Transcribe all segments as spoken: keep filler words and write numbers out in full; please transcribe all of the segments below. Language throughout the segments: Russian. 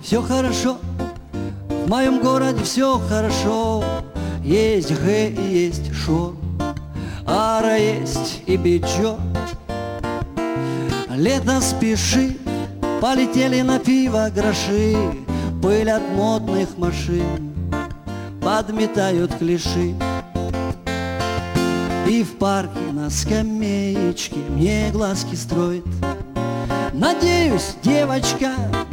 Все хорошо, в моем городе все хорошо. Есть г и есть шо, ара есть и бичо. Лето спешит, полетели на пиво гроши, пыль от модных машин подметают клиши. И в парке на скамеечке мне глазки строит, надеюсь, девочка.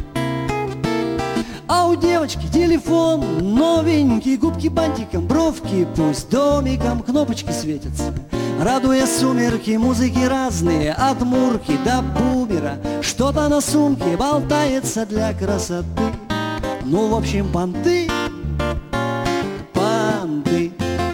А у девочки телефон новенький, губки бантиком, бровки пусть домиком, кнопочки светятся, радуя сумерки, музыки разные, от мурки до бумера. Что-то на сумке болтается для красоты. Ну, в общем, понты, понты.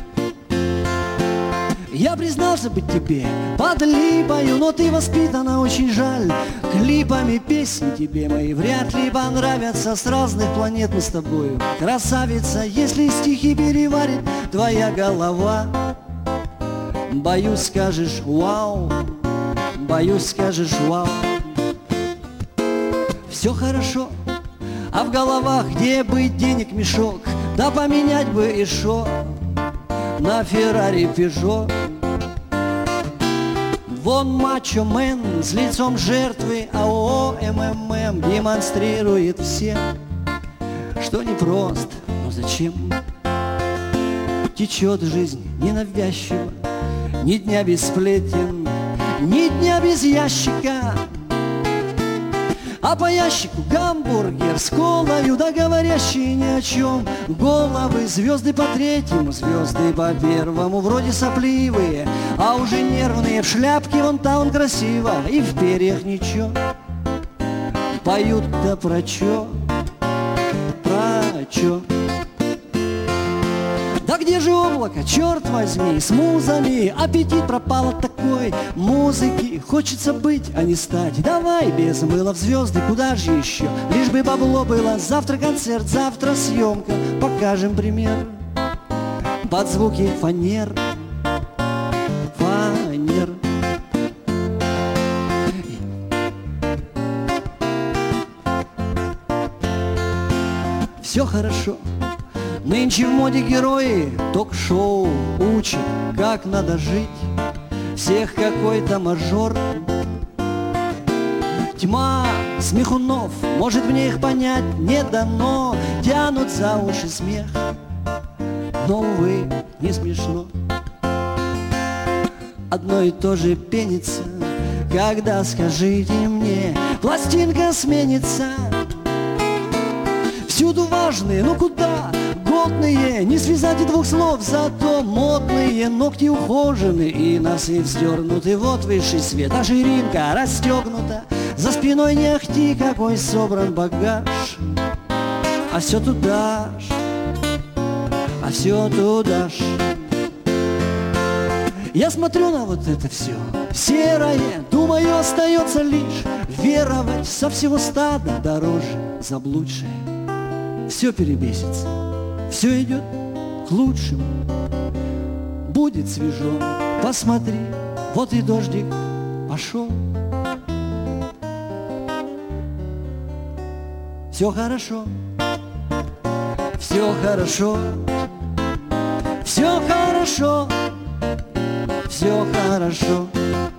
Я признался быть тебе под липою, но ты воспитана, очень жаль. Клипами песни тебе мои вряд ли понравятся. С разных планет мы с тобою, красавица, если стихи переварит твоя голова. Боюсь, скажешь вау, боюсь, скажешь вау. Все хорошо, а в головах где быть денег мешок, да поменять бы и шо на Феррари Пежо. Вон мачо-мен с лицом жертвы АО МММ демонстрирует всем, что непросто, но зачем течет жизнь ненавязчиво. Ни дня без сплетен, ни дня без ящика, а по ящику гамбургер с колою, да говорящие ни о чем головы. Звезды по третьему, звезды по первому, вроде сопливые, а уже нервные. В шляпке вон та он красиво, и в перьях ничего. Поют да про чё, про чё. Да где же облако, черт возьми, с музами? Аппетит пропал от такой музыки. Хочется быть, а не стать. Давай без мыла в звезды, куда же еще? Лишь бы бабло было. Завтра концерт, завтра съемка. Покажем пример под звуки фанер. Фанер. Все хорошо. Нынче в моде герои ток-шоу учат, как надо жить. Всех какой-то мажор. Тьма смехунов, может мне их понять не дано. Тянут за уши смех, но, увы, не смешно. Одно и то же пенится, когда, скажите мне, пластинка сменится. Всюду важные, ну куда? Годные, не связать и двух слов, зато модные. Ногти ухожены и носы вздернуты. Вот высший свет, а ширинка расстегнута. За спиной не ахти, какой собран багаж. А все туда ж, а все туда ж. Я смотрю на вот это все серое, думаю, остается лишь веровать. Со всего стада дороже заблудшее. Все перебесится, все идет к лучшему. Будет свежо, посмотри, вот и дождик пошел. Все хорошо, все хорошо, все хорошо, все хорошо.